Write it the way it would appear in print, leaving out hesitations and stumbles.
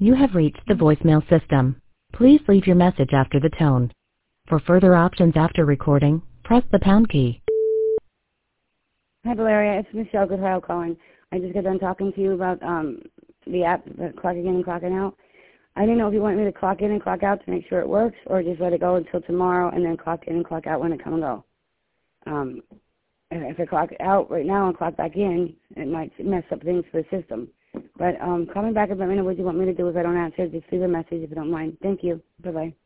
You have reached the voicemail system. Please leave your message after the tone. For further options after recording, press the pound key. Hi, Valeria. It's Michelle Goodhile calling. I just got done talking to you about the app, the clocking in and clocking out. I didn't know if you want me to clock in and clock out to make sure it works, or just let it go until tomorrow and then clock in and clock out when it come and go. If I clock out right now and clock back in, it might mess up things for the system. But call me back and let me know what you want me to do if I don't answer. Just leave a message if you don't mind. Thank you. Bye-bye.